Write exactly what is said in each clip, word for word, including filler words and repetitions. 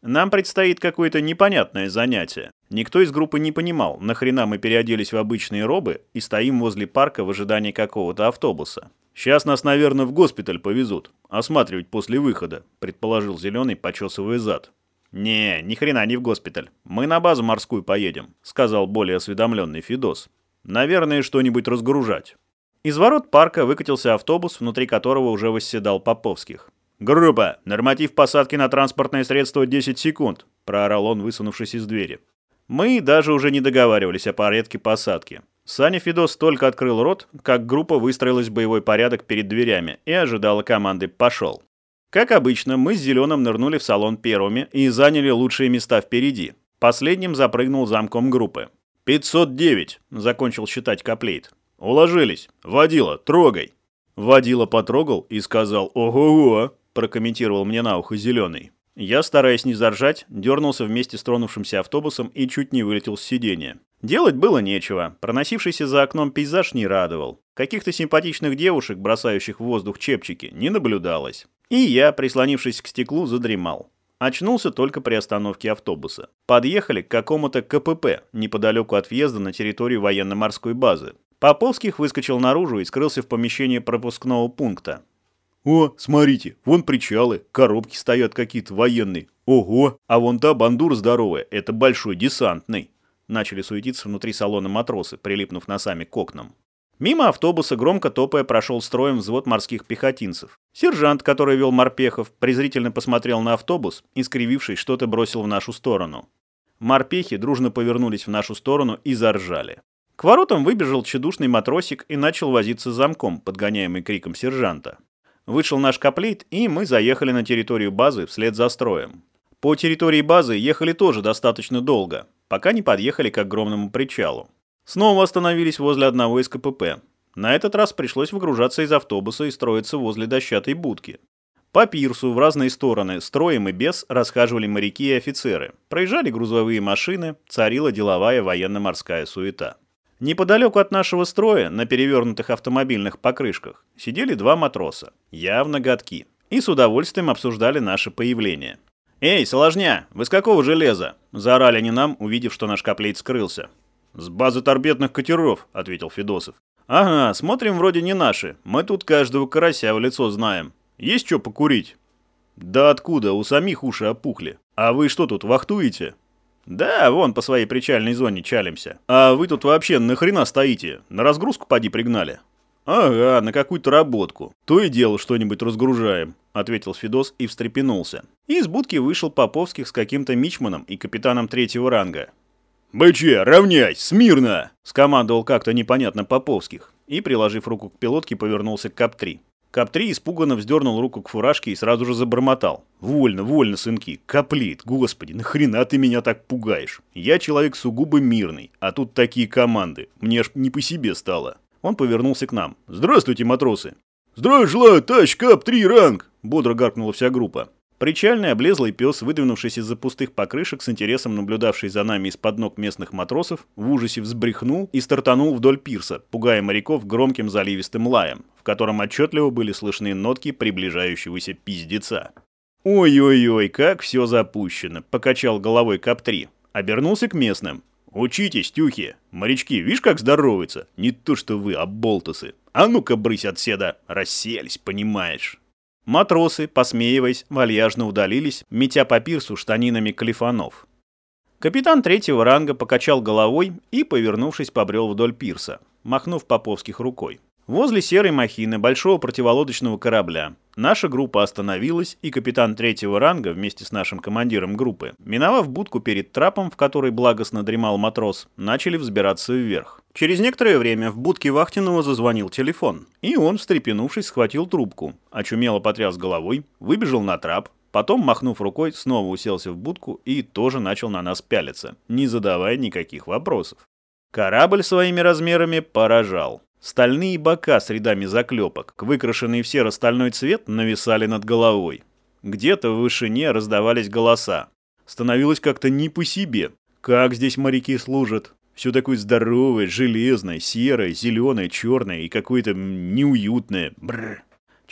Нам предстоит какое-то непонятное занятие. Никто из группы не понимал, нахрена мы переоделись в обычные робы и стоим возле парка в ожидании какого-то автобуса. «Сейчас нас, наверное, в госпиталь повезут. Осматривать после выхода», — предположил Зеленый, почесывая зад. «Не, ни хрена не в госпиталь. Мы на базу морскую поедем», — сказал более осведомленный Федос. «Наверное, что-нибудь разгружать». Из ворот парка выкатился автобус, внутри которого уже восседал Поповских. «Группа, норматив посадки на транспортное средство десять секунд», — проорал он, высунувшись из двери. Мы даже уже не договаривались о порядке посадки. Саня Федос только открыл рот, как группа выстроилась в боевой порядок перед дверями и ожидала команды «пошел». Как обычно, мы с Зеленым нырнули в салон первыми и заняли лучшие места впереди. Последним запрыгнул замком группы. «пятьсот девять», — закончил считать Коплейт. «Уложились. Водила, трогай». Водила потрогал и сказал «Ого-го», — прокомментировал мне на ухо Зеленый. Я, стараясь не заржать, дернулся вместе с тронувшимся автобусом и чуть не вылетел с сиденья. Делать было нечего. Проносившийся за окном пейзаж не радовал. Каких-то симпатичных девушек, бросающих в воздух чепчики, не наблюдалось. И я, прислонившись к стеклу, задремал. Очнулся только при остановке автобуса. Подъехали к какому-то ка пэ пэ, неподалеку от въезда на территорию военно-морской базы. Поповских выскочил наружу и скрылся в помещении пропускного пункта. «О, смотрите, вон причалы, коробки стоят какие-то военные. Ого, а вон та бандура здоровая, это большой десантный». Начали суетиться внутри салона матросы, прилипнув носами к окнам. Мимо автобуса, громко топая, прошел строем взвод морских пехотинцев. Сержант, который вел морпехов, презрительно посмотрел на автобус и, скривившись, что-то бросил в нашу сторону. Морпехи дружно повернулись в нашу сторону и заржали. К воротам выбежал тщедушный матросик и начал возиться с замком, подгоняемый криком сержанта. Вышел наш Коплейт, и мы заехали на территорию базы вслед за строем. По территории базы ехали тоже достаточно долго, пока не подъехали к огромному причалу. Снова остановились возле одного из ка пэ пэ. На этот раз пришлось выгружаться из автобуса и строиться возле дощатой будки. По пирсу в разные стороны, строем и без, расхаживали моряки и офицеры. Проезжали грузовые машины, царила деловая военно-морская суета. Неподалеку от нашего строя, на перевернутых автомобильных покрышках, сидели два матроса, явно гадки, и с удовольствием обсуждали наше появление. «Эй, соложня, вы с какого железа?» – заорали они нам, увидев, что наш Коплейт скрылся. «С базы торпедных катеров», – ответил Федосов. «Ага, смотрим, вроде не наши. Мы тут каждого карася в лицо знаем. Есть что покурить?» «Да откуда? У самих уши опухли. А вы что тут, вахтуете?» «Да, вон по своей причальной зоне чалимся. А вы тут вообще нахрена стоите? На разгрузку поди пригнали?» «Ага, на какую-то работку. То и дело что-нибудь разгружаем», — ответил Федос и встрепенулся. Из будки вышел Поповских с каким-то мичманом и капитаном третьего ранга. «Быче, равняйсь, смирно!» — скомандовал как-то непонятно Поповских и, приложив руку к пилотке, повернулся к КАП три. КАП три испуганно вздернул руку к фуражке и сразу же забормотал. «Вольно, вольно, сынки, Коплейт, господи, нахрена ты меня так пугаешь? Я человек сугубо мирный, а тут такие команды, мне аж не по себе стало». Он повернулся к нам. «Здравствуйте, матросы!» «Здравия желаю, товарищ КАП три ранг!» — бодро гаркнула вся группа. Причальный облезлый пес, выдвинувшись из-за пустых покрышек, с интересом наблюдавший за нами из-под ног местных матросов, в ужасе взбрехнул и стартанул вдоль пирса, пугая моряков громким заливистым лаем, в котором отчетливо были слышны нотки приближающегося пиздеца. «Ой-ой-ой, как все запущено!» — покачал головой КАП три. Обернулся к местным. «Учитесь, тюхи! Морячки, видишь, как здороваются? Не то что вы, оболтусы! А ну-ка, брысь отседа! Расселись, понимаешь!» Матросы, посмеиваясь, вальяжно удалились, метя по пирсу штанинами калифанов. Капитан третьего ранга покачал головой и, повернувшись, побрел вдоль пирса, махнув Поповских рукой. Возле серой махины большого противолодочного корабля наша группа остановилась, и капитан третьего ранга вместе с нашим командиром группы, миновав будку перед трапом, в которой благостно дремал матрос, начали взбираться вверх. Через некоторое время в будке вахтенного зазвонил телефон, и он, встрепенувшись, схватил трубку, очумело потряс головой, выбежал на трап, потом, махнув рукой, снова уселся в будку и тоже начал на нас пялиться, не задавая никаких вопросов. Корабль своими размерами поражал. Стальные бока с рядами заклепок, выкрашенные в серо-стальной цвет, нависали над головой. Где-то в вышине раздавались голоса. Становилось как-то не по себе. Как здесь моряки служат? Все такое здоровое, железное, серое, зеленое, черное и какое-то неуютное. Бррр.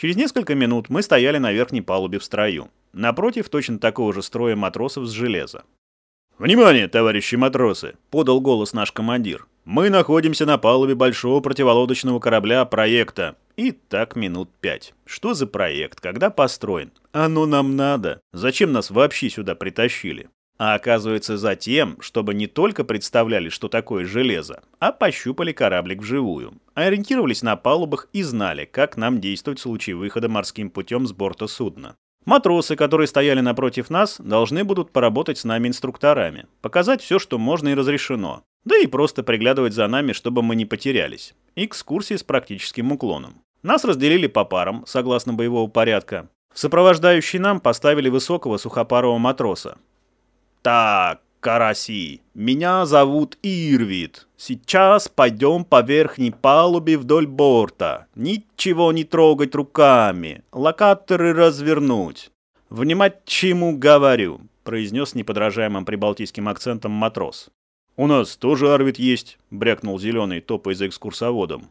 Через несколько минут мы стояли на верхней палубе в строю. Напротив точно такого же строя матросов с железа. «Внимание, товарищи матросы!» — подал голос наш командир. «Мы находимся на палубе большого противолодочного корабля проекта». И так минут пять. Что за проект? Когда построен? Оно нам надо. Зачем нас вообще сюда притащили? А оказывается за тем, чтобы не только представляли, что такое железо, а пощупали кораблик вживую, ориентировались на палубах и знали, как нам действовать в случае выхода морским путем с борта судна. Матросы, которые стояли напротив нас, должны будут поработать с нами инструкторами, показать все, что можно и разрешено, да и просто приглядывать за нами, чтобы мы не потерялись. Экскурсии с практическим уклоном. Нас разделили по парам, согласно боевого порядка. В сопровождающий нам поставили высокого сухопарого матроса. «Так, караси, меня зовут Ирвит. Сейчас пойдем по верхней палубе вдоль борта. Ничего не трогать руками, локаторы развернуть. Внимать, чему говорю», — произнес с неподражаемым прибалтийским акцентом матрос. «У нас тоже Арвид есть», — брякнул зеленый, топая за экскурсоводом.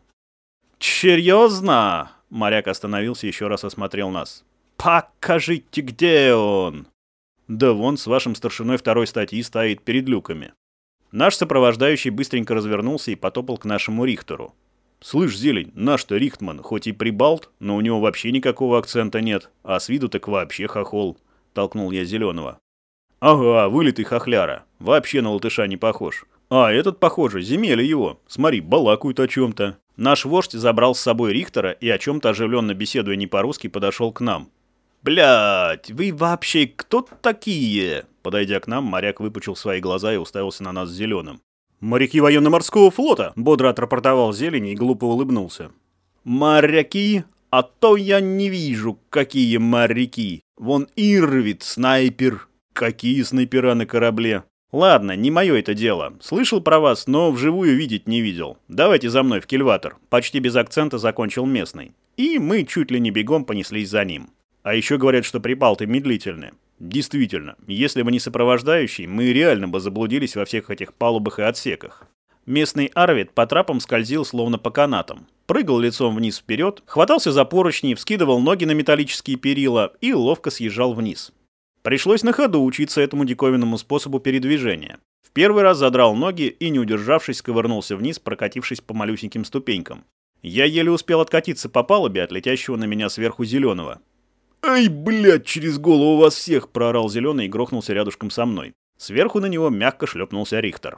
«Серьезно?» — моряк остановился и еще раз осмотрел нас. «Покажите, где он?» «Да вон, с вашим старшиной второй статьи стоит перед люками». Наш сопровождающий быстренько развернулся и потопал к нашему рихтеру. «Слышь, зелень, наш-то рихтман, хоть и прибалт, но у него вообще никакого акцента нет, а с виду так вообще хохол», — толкнул я зеленого. «Ага, вылитый хохляра, вообще на латыша не похож. А этот, похоже, земелье его, смотри, балакают о чем-то». Наш вождь забрал с собой рихтера и, о чем-то оживленно беседуя не по-русски, подошел к нам. «Блядь, вы вообще кто такие?» Подойдя к нам, моряк выпучил свои глаза и уставился на нас с зеленым. «Моряки военно-морского флота!» — бодро отрапортовал зелень и глупо улыбнулся. «Моряки? А то я не вижу, какие моряки. Вон Ирвит, снайпер». «Какие снайпера на корабле?» «Ладно, не мое это дело. Слышал про вас, но вживую видеть не видел. Давайте за мной в кильватор». Почти без акцента закончил местный. И мы чуть ли не бегом понеслись за ним. А еще говорят, что прибалты медлительны. Действительно, если бы не сопровождающий, мы реально бы заблудились во всех этих палубах и отсеках. Местный Арвид по трапам скользил словно по канатам. Прыгал лицом вниз вперед, хватался за поручни, вскидывал ноги на металлические перила и ловко съезжал вниз. Пришлось на ходу учиться этому диковинному способу передвижения. В первый раз задрал ноги и, не удержавшись, сковырнулся вниз, прокатившись по малюсеньким ступенькам. Я еле успел откатиться по палубе от летящего на меня сверху зеленого. «Ай, блядь, через голову вас всех!» — проорал зеленый и грохнулся рядышком со мной. Сверху на него мягко шлепнулся рихтер.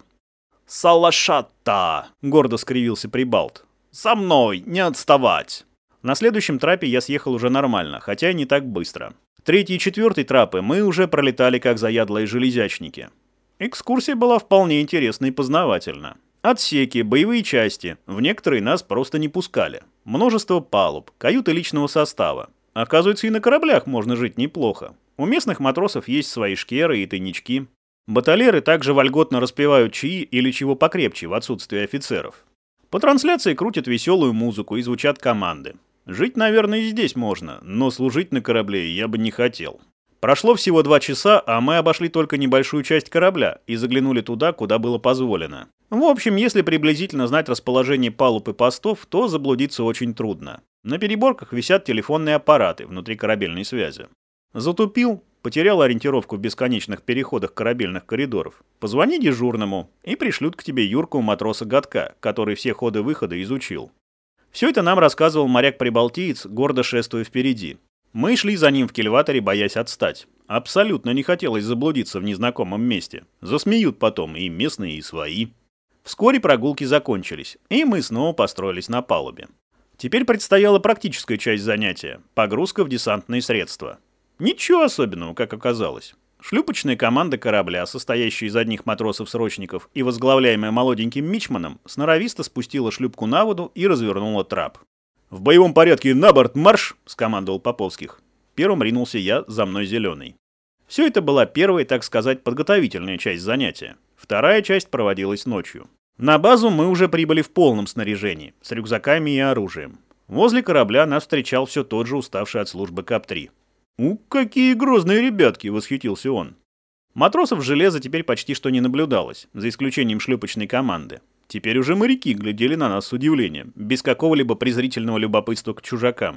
«Салашата!» — гордо скривился прибалт. «За мной, не отставать!» На следующем трапе я съехал уже нормально, хотя и не так быстро. Третий и четвертый трапы мы уже пролетали как заядлые железячники. Экскурсия была вполне интересна и познавательна. Отсеки, боевые части, в некоторые нас просто не пускали. Множество палуб, каюты личного состава. Оказывается, и на кораблях можно жить неплохо. У местных матросов есть свои шкеры и тайнички. Баталеры также вольготно распевают чаи или чего покрепче в отсутствие офицеров. По трансляции крутят веселую музыку и звучат команды. Жить, наверное, и здесь можно, но служить на корабле я бы не хотел. Прошло всего два часа, а мы обошли только небольшую часть корабля и заглянули туда, куда было позволено. В общем, если приблизительно знать расположение палуб и постов, то заблудиться очень трудно. На переборках висят телефонные аппараты внутри корабельной связи. Затупил, потерял ориентировку в бесконечных переходах корабельных коридоров. Позвони дежурному, и пришлют к тебе Юрку матроса-гадка, который все ходы-выхода изучил. Все это нам рассказывал моряк-прибалтиец, гордо шествуя впереди. Мы шли за ним в кильваторе, боясь отстать. Абсолютно не хотелось заблудиться в незнакомом месте. Засмеют потом и местные, и свои. Вскоре прогулки закончились, и мы снова построились на палубе. Теперь предстояла практическая часть занятия – погрузка в десантные средства. Ничего особенного, как оказалось. Шлюпочная команда корабля, состоящая из одних матросов-срочников и возглавляемая молоденьким мичманом, сноровисто спустила шлюпку на воду и развернула трап. «В боевом порядке на борт марш!» – скомандовал Поповских. Первым ринулся я, за мной зеленый. Все это была первая, так сказать, подготовительная часть занятия. Вторая часть проводилась ночью. На базу мы уже прибыли в полном снаряжении, с рюкзаками и оружием. Возле корабля нас встречал все тот же уставший от службы КАП три. «У, какие грозные ребятки!» — восхитился он. Матросов железа теперь почти что не наблюдалось, за исключением шлюпочной команды. Теперь уже моряки глядели на нас с удивлением, без какого-либо презрительного любопытства к чужакам.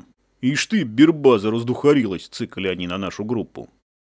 «Ишь ты, бирбаза раздухарилась», — цикали они на нашу группу.